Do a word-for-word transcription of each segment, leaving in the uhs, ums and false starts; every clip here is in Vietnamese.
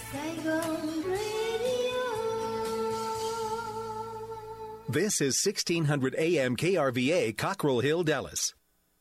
This is sixteen hundred A M K R V A, Cockrell Hill, Dallas.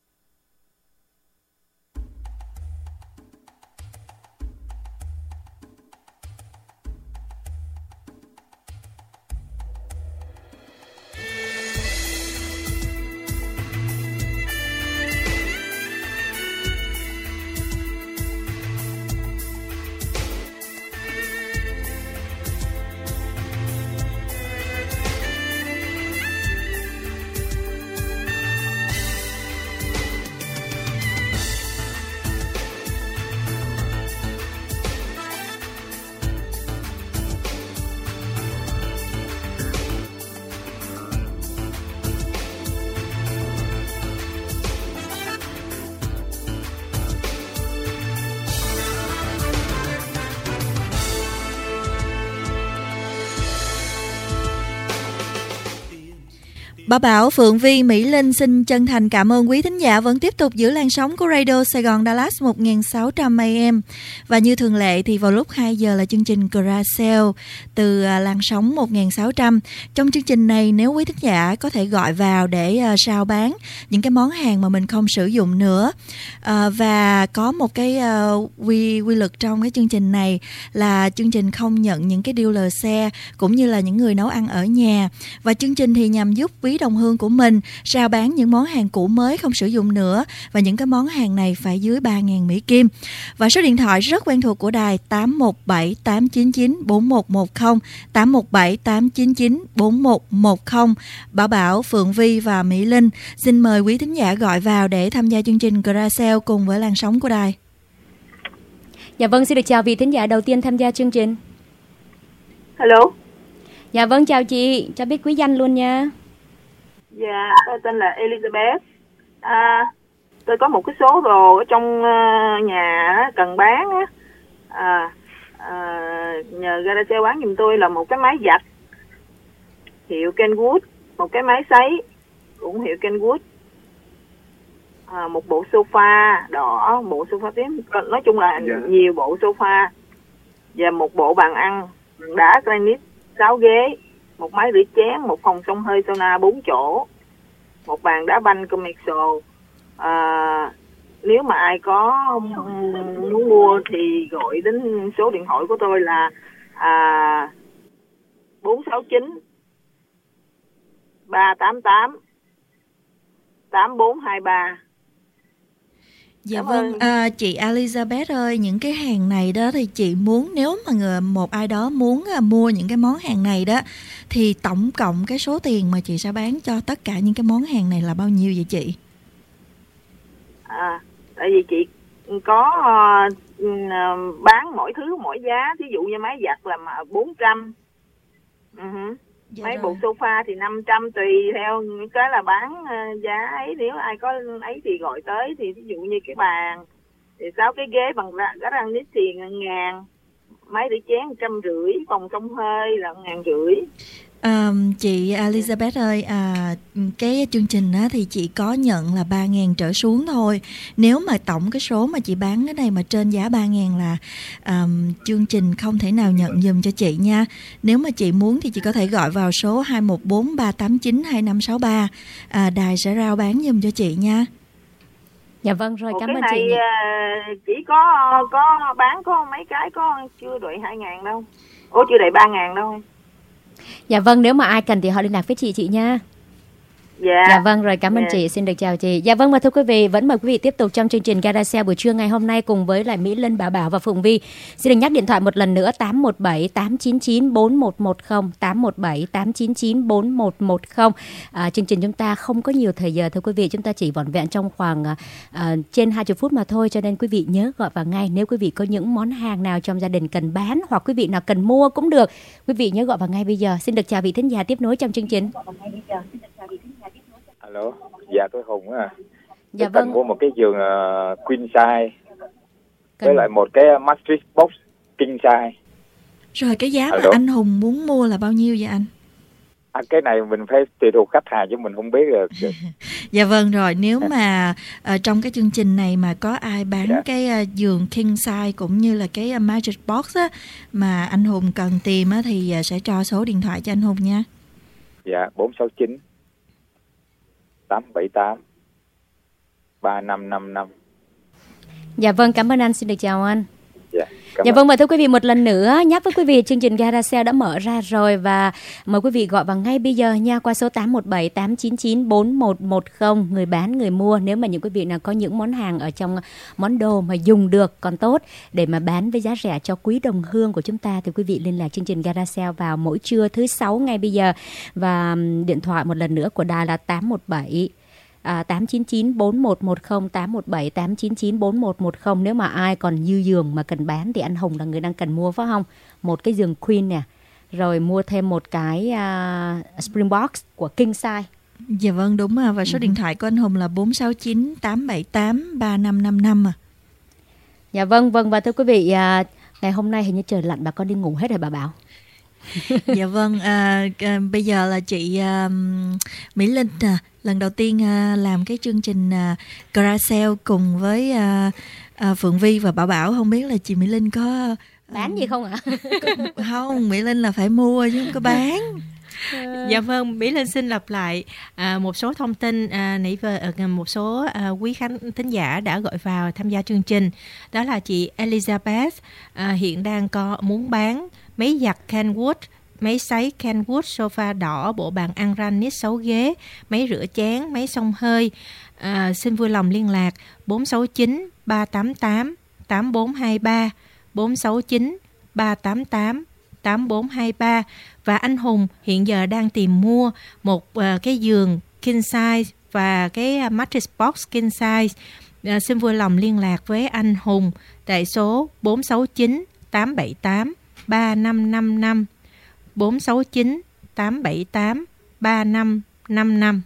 Bảo Bảo, Phượng Vi, Mỹ Linh xin chân thành cảm ơn quý thính giả vẫn tiếp tục giữ làn sóng của Radio Sài Gòn Dallas một nghìn sáu trăm A M. Và như thường lệ thì vào lúc hai giờ là chương trình Garage Sale từ làn sóng một nghìn sáu trăm. Trong chương trình này, nếu quý thính giả có thể gọi vào để uh, rao bán những cái món hàng mà mình không sử dụng nữa. Uh, và có một cái uh, quy, quy luật trong cái chương trình này là chương trình không nhận những cái dealer xe cũng như là những người nấu ăn ở nhà. Và chương trình thì nhằm giúp quý đồng hương của mình rao bán những món hàng cũ mới không sử dụng nữa, và những cái món hàng này phải dưới ba nghìn Mỹ Kim. Và số điện thoại rất quen thuộc của đài tám một bảy tám chín chín bốn một một không, tám một bảy tám chín chín bốn một một không. Bảo Bảo, Phượng Vi và Mỹ Linh xin mời quý thính giả gọi vào để tham gia chương trình Garage Sale cùng với làn sóng của đài. Dạ vâng, xin được chào vị thính giả đầu tiên tham gia chương trình. Hello. Dạ vâng, chào chị, cho biết quý danh luôn nha. Dạ, tôi tên là Elizabeth. À, tôi có một cái số đồ ở trong uh, nhà cần bán á. À, à, nhờ Garage Sale bán giùm tôi là một cái máy giặt hiệu Kenwood, một cái máy sấy cũng hiệu Kenwood, à, một bộ sofa đỏ, bộ sofa tím, nói chung là yeah. nhiều bộ sofa, và một bộ bàn ăn đá granite sáu ghế, một máy rửa chén, một phòng xông hơi sauna bốn chỗ, một bàn đá banh commercial. À, nếu mà ai có muốn mua thì gọi đến số điện thoại của tôi là à, bốn sáu chín ba tám tám tám bốn hai ba. Dạ Cảm vâng, ơn. à, chị Elizabeth ơi, những cái hàng này đó thì chị muốn, nếu mà người, một ai đó muốn à, mua những cái món hàng này đó, thì tổng cộng cái số tiền mà chị sẽ bán cho tất cả những cái món hàng này là bao nhiêu vậy chị? À, tại vì chị có uh, bán mỗi thứ mỗi giá, ví dụ như máy giặt là bốn trăm, uh-huh. dạ mấy rồi. Bộ sofa thì năm trăm, tùy theo cái là bán uh, giá ấy. Nếu ai có ấy thì gọi tới, thì ví dụ như cái bàn thì sáu cái ghế bằng gác granite thì ngàn, máy rửa chén một trăm rưỡi, phòng xông hơi là ngàn rưỡi. À, chị Elizabeth ơi, à, cái chương trình á, thì chị có nhận là ba nghìn trở xuống thôi. Nếu mà tổng cái số mà chị bán cái này mà trên giá ba nghìn là à, chương trình không thể nào nhận giùm cho chị nha. Nếu mà chị muốn thì chị có thể gọi vào số hai một bốn ba tám chín hai năm sáu ba, à, đài sẽ rao bán giùm cho chị nha. Dạ vâng, rồi, cảm ơn chị. Cái này chỉ có có bán có mấy cái, có chưa đợi hai nghìn đâu. Ủa chưa đợi ba nghìn đâu. Dạ vâng, nếu mà ai cần thì họ liên lạc với chị chị nha. Dạ. Dạ vâng, rồi, cảm ơn dạ. chị, xin được chào chị. Dạ vâng, và thưa quý vị, vẫn mời quý vị tiếp tục trong chương trình Garage Sale buổi trưa ngày hôm nay cùng với lại Mỹ Linh, Bảo Bảo và Phượng Vi. Xin được nhắc điện thoại một lần nữa, tám một bảy tám chín chín bốn một một không, tám một bảy tám chín chín bốn một một không. À, chương trình chúng ta không có nhiều thời giờ thưa quý vị, chúng ta chỉ vỏn vẹn trong khoảng à, trên hai mươi phút mà thôi, cho nên quý vị nhớ gọi vào ngay. Nếu quý vị có những món hàng nào trong gia đình cần bán hoặc quý vị nào cần mua cũng được, quý vị nhớ gọi vào ngay bây giờ. Xin được chào vị thính giả tiếp nối trong chương trình. Alo, dạ tôi Hùng á. Dạ tôi vâng. cần mua một cái giường uh, queen size cần... với lại một cái mattress box king size. Rồi cái giá Alo. mà anh Hùng muốn mua là bao nhiêu vậy anh? À, cái này mình phải tùy thuộc khách hàng chứ mình không biết được. Dạ vâng rồi, nếu mà uh, trong cái chương trình này mà có ai bán dạ. cái uh, giường king size cũng như là cái uh, Magic Box á, mà anh Hùng cần tìm á, thì uh, sẽ cho số điện thoại cho anh Hùng nha. Dạ, bốn sáu chín tám bảy tám ba năm năm năm. Dạ vâng, cảm ơn anh, xin được chào anh. Dạ, dạ vâng, mời thưa quý vị một lần nữa nhắc với quý vị chương trình Gara Sale đã mở ra rồi, và mời quý vị gọi vào ngay bây giờ nha, qua số tám một bảy tám chín chín bốn một một không, người bán người mua. Nếu mà những quý vị nào có những món hàng ở trong món đồ mà dùng được còn tốt để mà bán với giá rẻ cho quý đồng hương của chúng ta, thì quý vị liên lạc chương trình Gara Sale vào mỗi trưa thứ sáu ngay bây giờ. Và điện thoại một lần nữa của đài là tám một bảy À, tám chín chín bốn một một không, tám một bảy tám chín chín bốn một một không. Nếu mà ai còn dư giường mà cần bán thì anh Hùng là người đang cần mua, phải không? Một cái giường queen nè, rồi mua thêm một cái uh, spring box của king size. Dạ vâng, đúng à. Và số ừ. điện thoại của anh Hùng là bốn sáu chín tám bảy tám ba năm năm năm à. Dạ vâng, vâng. Và thưa quý vị, uh, ngày hôm nay hình như trời lạnh, bà con đi ngủ hết rồi bà Bảo. Dạ vâng, à, à, bây giờ là chị à, Mỹ Linh à, lần đầu tiên à, làm cái chương trình à, Gara Sale cùng với à, à, Phượng Vi và Bảo Bảo. Không biết là chị Mỹ Linh có bán gì không ạ? Có, không, Mỹ Linh là phải mua chứ không có bán. Dạ vâng, Mỹ Linh xin lặp lại à, một số thông tin à, nãy vừa à, một số à, quý khán thính giả đã gọi vào tham gia chương trình. Đó là chị Elizabeth à, hiện đang có muốn bán máy giặt Kenwood, máy sấy Kenwood, sofa đỏ, bộ bàn ăn granite sáu ghế, máy rửa chén, máy xông hơi. À, xin vui lòng liên lạc bốn sáu chín ba tám tám tám bốn hai ba, bốn sáu chín ba tám tám tám bốn hai ba. Và anh Hùng hiện giờ đang tìm mua một uh, cái giường king size và cái uh, mattress box king size. Uh, xin vui lòng liên lạc với anh Hùng tại số bốn sáu chín tám bảy tám ba năm năm năm, bốn sáu chín tám bảy tám ba năm năm năm.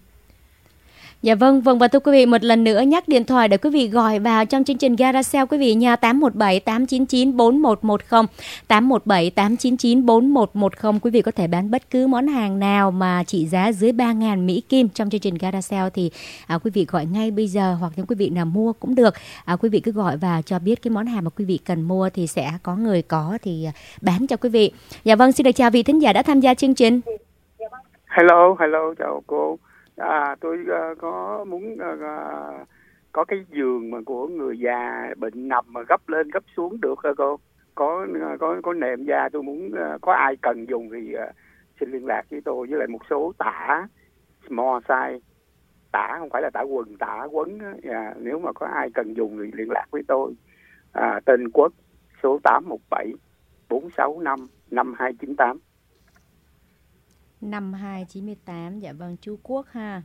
Dạ vâng, vâng, và thưa quý vị một lần nữa nhắc điện thoại để quý vị gọi vào trong chương trình Gara Sale quý vị nha, tám một bảy tám chín chín bốn một một không, tám một bảy tám chín chín bốn một một không. Quý vị có thể bán bất cứ món hàng nào mà trị giá dưới ba nghìn Mỹ Kim trong chương trình Gara Sale thì à, quý vị gọi ngay bây giờ, hoặc những quý vị nào mua cũng được. À, quý vị cứ gọi vào cho biết cái món hàng mà quý vị cần mua thì sẽ có người có thì bán cho quý vị. Dạ vâng, xin được chào vị thính giả đã tham gia chương trình. Hello, hello, chào cô. À, tôi uh, có muốn uh, uh, có cái giường mà của người già bệnh nằm mà gấp lên gấp xuống được hả cô? Có uh, có có nệm da, tôi muốn uh, có ai cần dùng thì uh, xin liên lạc với tôi, với lại một số tả small size, tả không phải là tả quần, tả quấn. À, nếu mà có ai cần dùng thì liên lạc với tôi. À, tên Quốc, số tám một bảy bốn sáu năm năm hai chín tám. năm hai chín tám, dạ vâng, chú Quốc ha.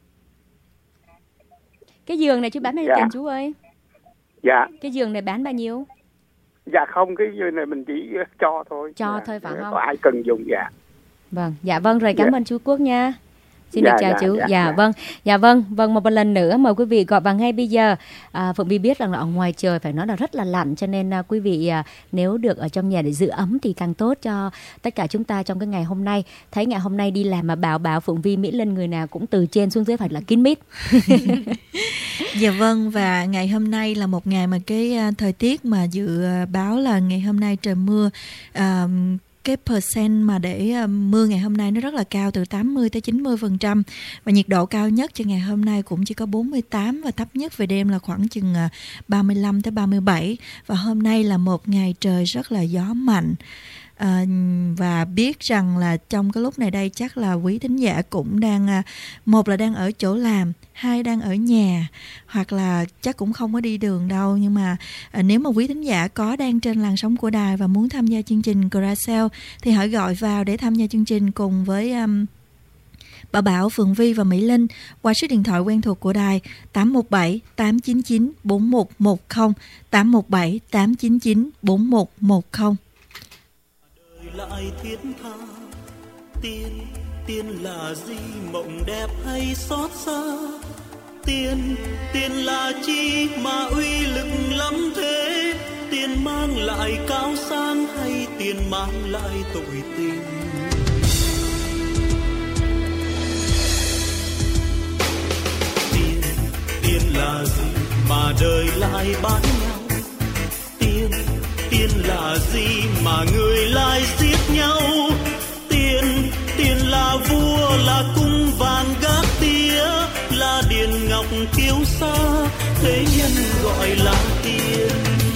Cái giường này chú bán bao nhiêu dạ. tiền chú ơi? Dạ. Cái giường này bán bao nhiêu? Dạ không, cái giường này mình chỉ cho thôi. Cho dạ. thôi phải không? Có ai cần dùng dạ. Vâng, dạ vâng rồi, cảm dạ. ơn chú Quốc nha. Xin dạ, được chào dạ, chú. Dạ, dạ, dạ vâng, dạ vâng, vâng một lần nữa mời quý vị gọi vào ngay bây giờ. À, Phượng Vi biết rằng là ở ngoài trời phải nói là rất là lạnh, cho nên à, quý vị à, nếu được ở trong nhà để giữ ấm thì càng tốt cho tất cả chúng ta trong cái ngày hôm nay. Thấy ngày hôm nay đi làm mà Bảo Bảo, Phượng Vi, Mỹ Linh người nào cũng từ trên xuống dưới phải là kín mít. Dạ vâng, và ngày hôm nay là một ngày mà cái uh, thời tiết mà dự uh, báo là ngày hôm nay trời mưa. Uh, cái percent mà để uh, mưa ngày hôm nay nó rất là cao, từ tám mươi tới chín mươi phần trăm, và nhiệt độ cao nhất cho ngày hôm nay cũng chỉ có bốn mươi tám, và thấp nhất về đêm là khoảng chừng uh, ba mươi lăm tới ba mươi bảy. Và hôm nay là một ngày trời rất là gió mạnh. À, và biết rằng là trong cái lúc này đây chắc là quý thính giả cũng đang, một là đang ở chỗ làm, hai đang ở nhà, hoặc là chắc cũng không có đi đường đâu. Nhưng mà à, nếu mà quý thính giả có đang trên làn sóng của đài và muốn tham gia chương trình Gara Sale thì hãy gọi vào để tham gia chương trình cùng với um, Bảo Bảo, Phượng Vi và Mỹ Linh qua số điện thoại quen thuộc của đài tám một bảy tám chín chín bốn một một không, tám một bảy tám chín chín bốn một một không. Lại thiết tha tiên tiên là gì, mộng đẹp hay xót xa? Tiên tiên là chi mà uy lực lắm thế? Tiền mang lại cao sang hay tiền mang lại tội tình? là gì mà đời lại bán nhau? Tiền, tiền là gì mà người lại giết nhau? Tiền, tiền là vua, là cung vàng gác tía, là điền ngọc kiêu sa, thế nhân gọi là tiền.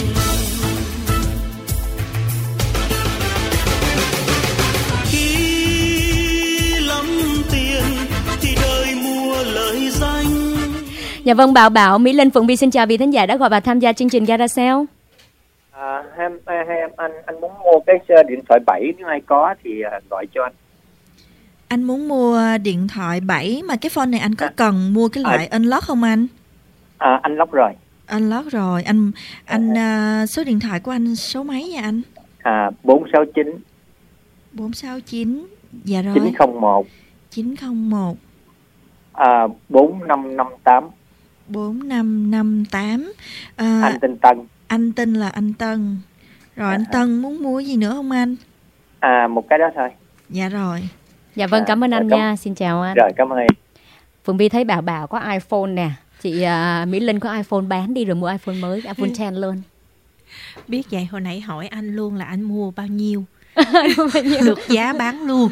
Dạ vâng, Bảo Bảo, Mỹ Linh, Phượng Vi xin chào vị thính giả đã gọi và tham gia chương trình Garacel. À, em, em anh anh muốn mua cái điện thoại bảy, nếu ai có thì gọi cho anh. Anh muốn mua điện thoại bảy mà cái phone này anh có à, cần mua cái loại à, unlock không anh? À, anh lock rồi. Unlock rồi, anh anh à, số điện thoại của anh số mấy vậy anh? À, bốn sáu chín. bốn sáu chín. Dạ rồi. chín không một. chín không một. À, bốn năm năm tám. bốn năm năm tám. À, anh tên Tân. Anh tên là anh Tân. Rồi à, anh Tân muốn mua gì nữa không anh? À, một cái đó thôi. Dạ rồi. Dạ vâng, cảm ơn à, anh cảm... nha. Xin chào anh. Rồi, cảm ơn em. Phượng Vi thấy Bảo Bảo có iPhone nè. Chị uh, Mỹ Linh có iPhone bán đi rồi mua iPhone mới, iPhone mười luôn. Biết vậy hồi nãy hỏi anh luôn là anh mua bao nhiêu. Được giá bán luôn.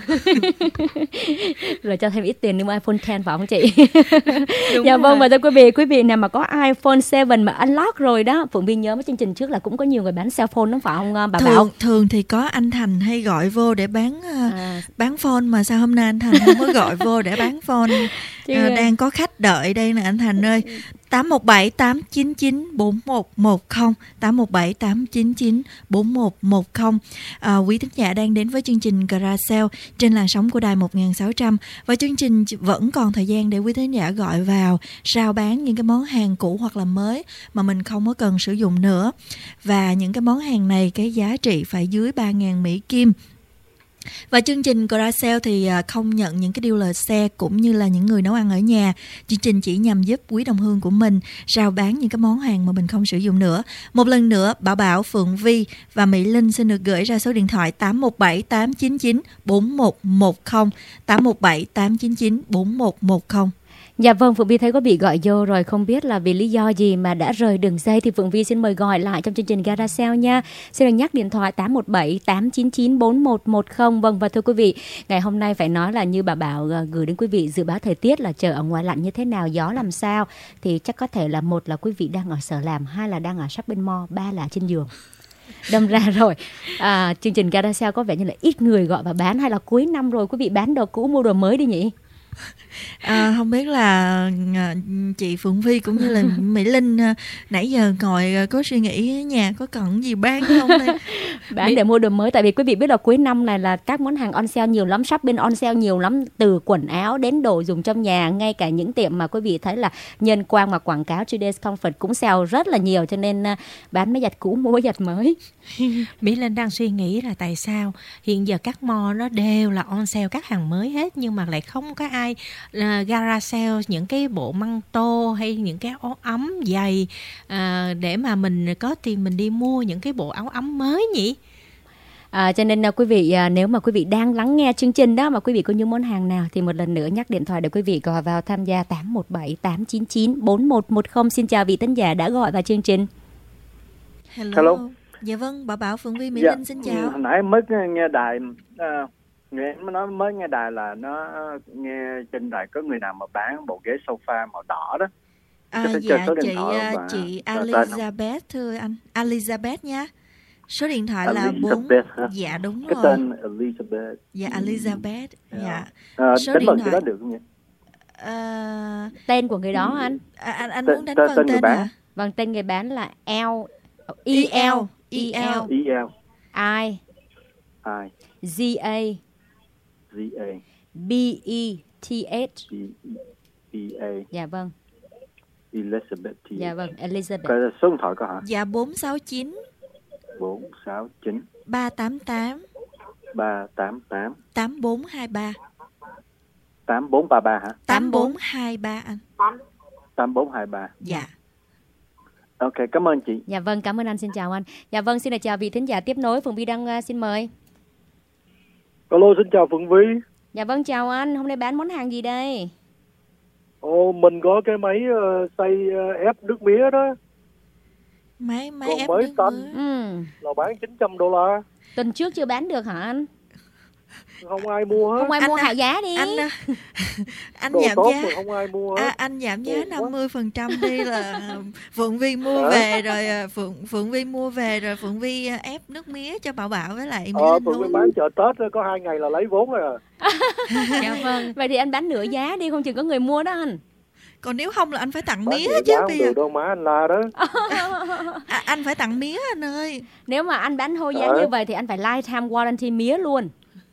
Rồi cho thêm ít tiền để mua iPhone mười phải không chị? Đúng dạ vâng, và thưa quý vị, quý vị nào mà có iPhone bảy mà unlock rồi đó, Phượng Vi nhớ với chương trình trước là cũng có nhiều người bán cell phone, đúng phải không bà thường, Bảo? Thường thì có anh Thành hay gọi vô để bán à. bán phone, mà sao hôm nay anh Thành không có gọi vô để bán phone? À, đang có khách đợi đây nè anh Thành ơi. Tám một bảy tám chín chín bốn một một không, tám một bảy tám chín chín bốn một một không. À, quý thính giả đang đến với chương trình Garacel trên làn sóng của đài một nghìn sáu trăm, và chương trình vẫn còn thời gian để quý thính giả gọi vào rao bán những cái món hàng cũ hoặc là mới mà mình không có cần sử dụng nữa. Và những cái món hàng này cái giá trị phải dưới ba nghìn Mỹ Kim. Và chương trình Garacel thì không nhận những cái dealer xe cũng như là những người nấu ăn ở nhà. Chương trình chỉ nhằm giúp quý đồng hương của mình rao bán những cái món hàng mà mình không sử dụng nữa. Một lần nữa, Bảo Bảo, Phượng Vi và Mỹ Linh xin được gửi ra số điện thoại tám một bảy tám chín chín bốn một một không, tám một bảy tám chín chín bốn một một không. Dạ vâng, Phượng Vi thấy có bị gọi vô rồi, không biết là vì lý do gì mà đã rời đường dây thì Phượng Vi xin mời gọi lại trong chương trình Garacel nha. Xin được nhắc điện thoại tám một bảy tám chín chín bốn một một không. Vâng, và thưa quý vị, ngày hôm nay phải nói là như bà Bảo gửi đến quý vị dự báo thời tiết là trời ở ngoài lạnh như thế nào, gió làm sao, thì chắc có thể là một là quý vị đang ở sở làm, hai là đang ở shopping mall, ba là trên giường. Đâm ra rồi à, chương trình Garacel có vẻ như là ít người gọi và bán, hay là cuối năm rồi quý vị bán đồ cũ mua đồ mới đi nhỉ? À, không biết là chị Phượng Vi cũng như là Mỹ Linh nãy giờ ngồi có suy nghĩ nhà có cần gì bán không? Bán Mỹ... để mua đồ mới, tại vì quý vị biết là cuối năm này là các món hàng on sale nhiều lắm, shopping on sale nhiều lắm, từ quần áo đến đồ dùng trong nhà, ngay cả những tiệm mà quý vị thấy là nhân quang mà quảng cáo Today's Comfort cũng sale rất là nhiều, cho nên bán máy giặt cũ mua máy giặt mới. Mỹ Linh đang suy nghĩ là tại sao hiện giờ các mall nó đều là on sale các hàng mới hết, nhưng mà lại không có ai uh, Garacel những cái bộ măng tô hay những cái áo ấm dày uh, để mà mình có tiền mình đi mua những cái bộ áo ấm mới nhỉ? À, cho nên uh, quý vị uh, nếu mà quý vị đang lắng nghe chương trình đó mà quý vị có những món hàng nào thì một lần nữa nhắc điện thoại để quý vị gọi vào tham gia tám một bảy tám chín chín bốn một một không. Xin chào vị thính giả đã gọi vào chương trình. Hello. Hello. Dạ vâng, Bảo Bảo, Phượng Vi, Mỹ dạ. Linh xin chào. Hồi nãy mới nghe đài, uh, nghe nó mới nghe đài là nó nghe trên đài có người nào mà bán bộ ghế sofa màu đỏ đó. À, dạ chị và... chị Elizabeth thưa anh, Elizabeth nha. Số điện thoại Elizabeth là bốn. Dạ đúng cái rồi. Cái tên Elizabeth. Dạ Elizabeth. Yeah. Dạ. À, số điện thoại đó được không nhỉ? À, tên của người đó anh. À, anh anh tên, muốn đánh tên, tên, tên hả? Vâng, tên người bán là L E L E L E L I I Z A Z A B E T H B E A. Dạ vâng. Elizabeth. Dạ vâng, Elizabeth. Cái số điện thoại có hả? Dạ bốn sáu chín bốn sáu chín ba tám tám ba tám tám tám bốn hai ba. tám bốn ba ba hả? tám bốn hai ba anh. tám bốn hai ba. Dạ. Ok, cảm ơn chị. Dạ vâng, cảm ơn anh, xin chào anh. Dạ vâng, xin chào vị thính giả tiếp nối, Phượng Vi đang uh, xin mời. Alo, xin chào Phượng Vi. Dạ vâng, chào anh, hôm nay bán món hàng gì đây? Ồ, mình có cái máy uh, xay uh, ép nước mía đó. Máy máy còn ép mới nước tanh Ừ. là bán chín trăm đô la. Tuần trước chưa bán được hả anh? Không ai mua hết. Không ai Anh mua à, hạ giá đi. Anh anh Đồ giảm tốt giá. mà không ai mua hết. À, anh giảm giá Ủa, năm mươi phần trăm đi là Phượng Vi mua Hả? về rồi à, Phượng Phượng Vi mua về rồi Phượng Vi à, ép nước mía cho Bảo Bảo với lại Mỹ Ờ, Linh tụi mình uống. bán chợ Tết có hai ngày là lấy vốn rồi à. Dạ vâng. Vậy thì anh bán nửa giá đi, không chừng có người mua đó anh. Còn nếu không là anh phải tặng Bán mía nửa chứ giá không bây được giờ. đâu má, anh la đó. À, anh phải tặng mía anh ơi. Nếu mà anh bán hôi giá Ờ. như vậy thì anh phải lifetime warranty mía luôn.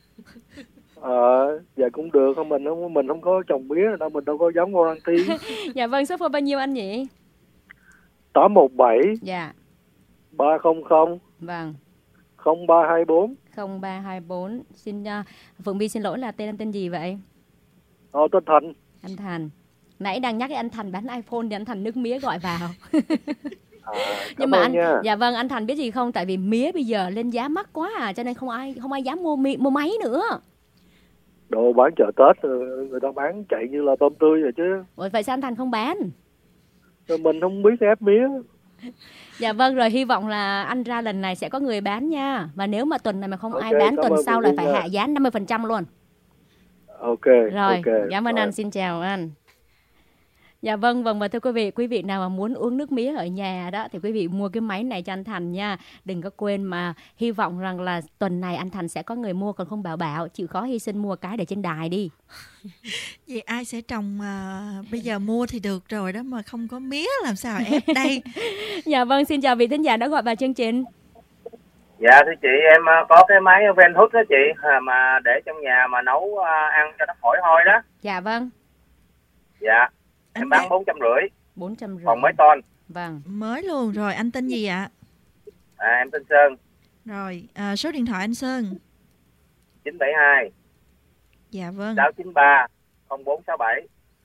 Ờ, vậy cũng được, không mình không mình không có trồng mía đâu, mình đâu có giống warranty. Dạ vâng, số phone bao nhiêu anh nhỉ? tám một bảy Dạ. ba không không Vâng. không ba hai bốn. không ba hai bốn. Xin uh, Phượng Vi xin lỗi là tên anh tên gì vậy? Ờ, tên Thành. Anh Thành. Nãy đang nhắc cái anh Thành bán iPhone thì anh Thành nước mía gọi vào. À, Nhưng mà anh nha. dạ vâng, anh Thành biết gì không, tại vì mía bây giờ lên giá mắc quá à, cho nên không ai không ai dám mua mi, mua máy nữa. Đồ bán chợ Tết người ta bán chạy như là tôm tươi rồi chứ. Ủa, vậy sao anh Thành không bán? Rồi mình không biết ép mía. Dạ vâng, rồi hy vọng là anh ra lần này sẽ có người bán nha. Và nếu mà tuần này mà không Ok, ai bán, cảm tuần ơn sau Phương là Linh phải nha. hạ giá năm mươi phần trăm luôn. Ok. Rồi, ok. cảm ơn Rồi. anh, xin chào anh. Dạ vâng, vâng, và thưa quý vị, quý vị nào mà muốn uống nước mía ở nhà đó thì quý vị mua cái máy này cho anh Thành nha. Đừng có quên mà hy vọng rằng là tuần này anh Thành sẽ có người mua, còn không Bảo Bảo chịu khó hy sinh mua cái để trên đài đi. Vậy ai sẽ trồng à, bây giờ mua thì được rồi đó mà không có mía làm sao ép đây. Dạ vâng, xin chào vị thính giả đã gọi vào chương trình. Dạ thưa chị, em ờ, có cái máy Venhood đó chị, à, mà để trong nhà mà nấu ờ, ăn cho nó khỏi hôi đó. Dạ vâng. Dạ, Anh em bán bán- bốn trăm rưỡi, bốn trăm rưỡi. còn mấy ton. Vâng. Mới luôn rồi, anh tên gì ạ? À, em tên Sơn, Rồi, à, số điện thoại anh Sơn. chín bảy hai Dạ vâng. sáu chín ba không bốn sáu bảy.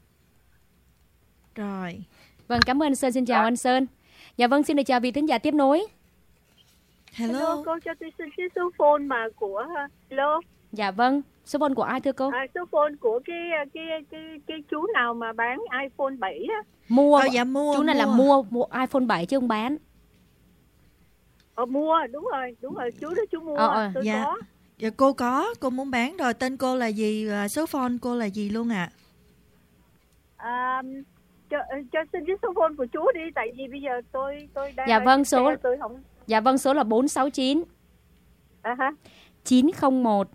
Rồi. Vâng, cảm ơn anh Sơn, xin chào anh Sơn. Dạ vâng, xin được chào vị thính giả tiếp nối. Hello. Hello, cô cho tôi xin cái số phone mà của hello. Dạ vâng, số phone của ai thưa cô? À, số phone của cái cái cái cái chú nào mà bán iPhone bảy á. Mua. Ờ, dạ mua. Chú này mua. là mua mua iPhone bảy chứ không bán. Ờ mua, đúng rồi, đúng rồi, chú đó chú mua, Ờ, ờ, tôi dạ. có. Dạ cô có, cô muốn bán rồi, tên cô là gì, và số phone cô là gì luôn ạ? À, cho cho xin cái số phone của chú đi, tại vì bây giờ tôi tôi đang Dạ ở vâng, trên số xe, tôi không. Dạ vâng, số là bốn sáu chín À ha. chín không một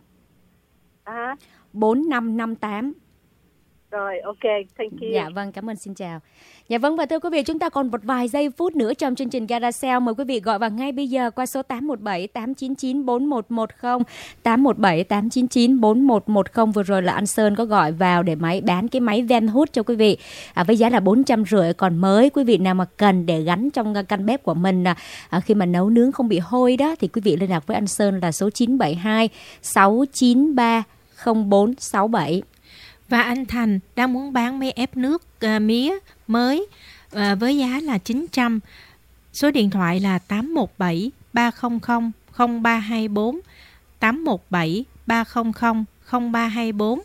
À ha. bốn năm năm tám. Rồi, ok, thank you. Dạ vâng, cảm ơn, xin chào. Dạ vâng, và thưa quý vị, chúng ta còn một vài giây phút nữa trong chương trình Gara Sale. Mời quý vị gọi vào ngay bây giờ qua số tám một bảy tám chín chín bốn một một không, tám một bảy tám chín chín bốn một một không. Vừa rồi là anh Sơn có gọi vào để máy bán cái máy Venhood cho quý vị à, với giá là bốn trăm rưỡi, còn mới. Quý vị nào mà cần để gắn trong căn bếp của mình à, khi mà nấu nướng không bị hôi đó thì quý vị liên lạc với anh Sơn là số chín bảy hai sáu chín ba không bốn sáu bảy. Và anh Thành đang muốn bán máy ép nước uh, mía mới uh, với giá là chín trăm. Số điện thoại là tám một bảy ba không không không ba hai bốn, tám một bảy ba không không không ba hai bốn.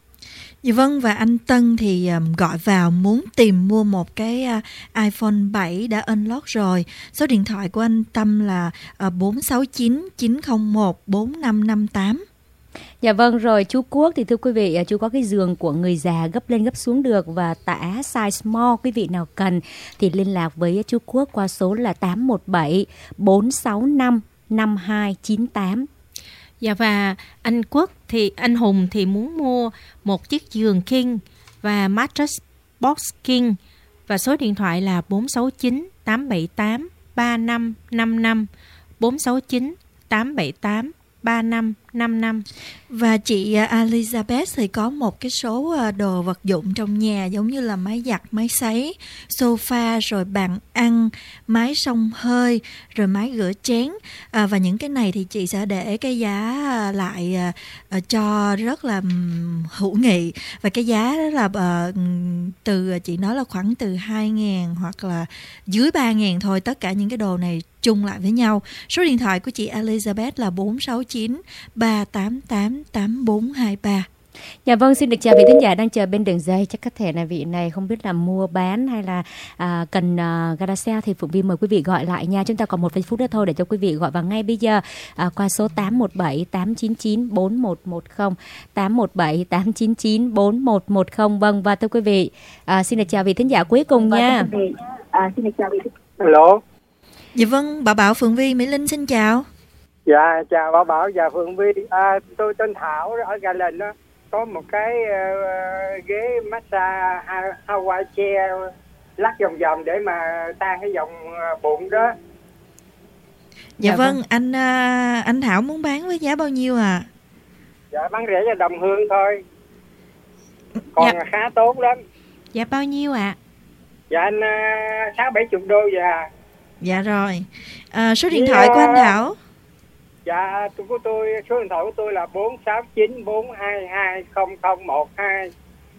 Dạ vâng, và anh Tân thì um, gọi vào muốn tìm mua một cái uh, iPhone bảy đã unlock rồi. Số điện thoại của anh Tâm là uh, bốn sáu chín chín không một bốn năm năm tám. Dạ vâng, rồi chú Quốc thì thưa quý vị, chú có cái giường của người già gấp lên gấp xuống được và tả size small. Quý vị nào cần thì liên lạc với chú Quốc qua số là tám một bảy bốn sáu năm năm hai chín tám. Dạ, và anh Quốc thì anh Hùng thì muốn mua một chiếc giường king và mattress box king, và số điện thoại là bốn sáu chín tám bảy tám ba năm năm năm, bốn sáu chín tám bảy tám ba năm năm năm. Và chị Elizabeth thì có một cái số đồ vật dụng trong nhà giống như là máy giặt, máy sấy, sofa, rồi bàn ăn, máy xông hơi, rồi máy rửa chén. À, và những cái này thì chị sẽ để cái giá lại uh, cho rất là um, hữu nghị. Và cái giá đó là uh, từ chị nói là khoảng từ hai ngàn hoặc là dưới ba ngàn thôi. Tất cả những cái đồ này chung lại với nhau. Số điện thoại của chị Elizabeth là bốn sáu chín ba tám tám tám bốn hai ba. Dạ vâng, xin được chào vị thính giả đang chờ bên đường dây. Chắc có thể là vị này không biết là mua bán hay là à, cần uh, Garacell thì Phượng Vi mời quý vị gọi lại nha. Chúng ta còn một vài phút nữa thôi để cho quý vị gọi vào ngay bây giờ à, qua số tám một bảy tám chín chín bốn một một không, tám một bảy tám chín chín bốn một một không. Vâng, và thưa quý vị, à, xin được chào vị thính giả cuối cùng nha. À, xin được chào vị thính giả. Alo. Dạ vâng, Bảo Bảo, Phượng Vi, Mỹ Linh xin chào. Dạ, chào Bảo Bảo và Phượng Vi. À, tôi tên Thảo ở Gà Linh đó. Có một cái uh, ghế massage Hawaii chair lắc vòng vòng để mà tan cái vòng bụng đó. Dạ, dạ vâng, vâng. anh uh, anh Thảo muốn bán với giá bao nhiêu à? Dạ bán rẻ cho đồng hương thôi. Còn dạ. khá tốt lắm. Dạ bao nhiêu ạ? À? Dạ anh sáu bảy chục đô dạ. Dạ rồi. À, số điện thoại dạ. của anh Thảo? Dạ của tôi số điện thoại của tôi là bốn sáu chín bốn hai hai không không một hai.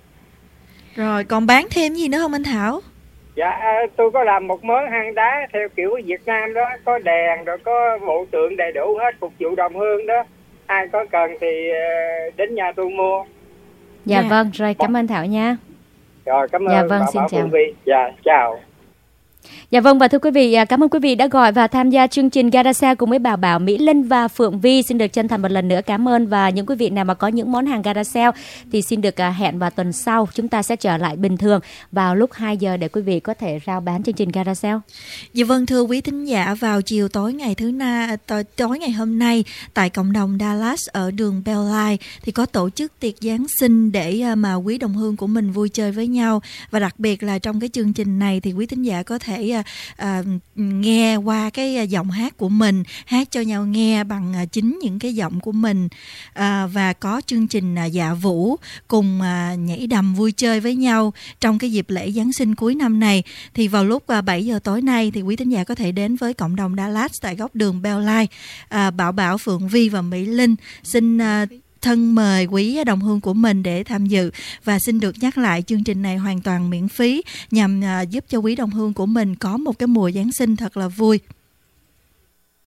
Rồi còn bán thêm gì nữa không anh Thảo? Dạ tôi có làm một mớ hang đá theo kiểu Việt Nam đó, có đèn rồi có bộ tượng đầy đủ hết, phục vụ đồng hương đó. Ai có cần thì đến nhà tôi mua. Dạ, dạ. Vâng, rồi cảm ơn Thảo nha. Rồi cảm ơn. Dạ vâng, xin chào. Dạ chào. Dạ vâng, và thưa quý vị, cảm ơn quý vị đã gọi và tham gia chương trình Garacell cùng với Bảo Bảo, Mỹ Linh và Phượng Vi. Xin được chân thành một lần nữa cảm ơn, và những quý vị nào mà có những món hàng Garacell thì xin được hẹn vào tuần sau chúng ta sẽ trở lại bình thường vào lúc hai giờ để quý vị có thể rao bán chương trình Garacell. Dạ vâng, thưa quý thính giả, vào chiều tối ngày thứ na tối ngày hôm nay tại cộng đồng Dallas ở đường Belline thì có tổ chức tiệc Giáng sinh để mà quý đồng hương của mình vui chơi với nhau, và đặc biệt là trong cái chương trình này thì quý thính giả có thể À, nghe qua cái giọng hát của mình, hát cho nhau nghe bằng à, chính những cái giọng của mình, à, và có chương trình à, dạ vũ cùng à, nhảy đầm vui chơi với nhau trong cái dịp lễ Giáng sinh cuối năm này. Thì vào lúc à, bảy giờ tối nay thì quý thính giả có thể đến với cộng đồng Dallas tại góc đường Belline. à, Bảo Bảo, Phượng Vi và Mỹ Linh xin à, thân mời quý đồng hương của mình để tham dự, và xin được nhắc lại chương trình này hoàn toàn miễn phí nhằm uh, giúp cho quý đồng hương của mình có một cái mùa Giáng sinh thật là vui.